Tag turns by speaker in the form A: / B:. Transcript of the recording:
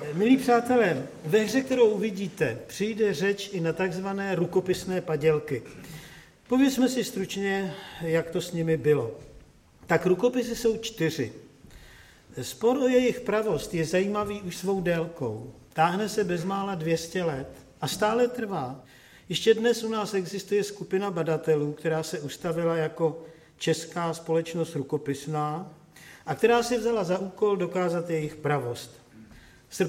A: Milí přátelé, ve hře, kterou uvidíte, přijde řeč i na takzvané rukopisné padělky. Povězme si stručně, jak to s nimi bylo. Tak rukopisy jsou 4. Spor o jejich pravost je zajímavý už svou délkou. Táhne se bezmála 200 let a stále trvá. Ještě dnes u nás existuje skupina badatelů, která se ustavila jako Česká společnost rukopisná a která si vzala za úkol dokázat jejich pravost.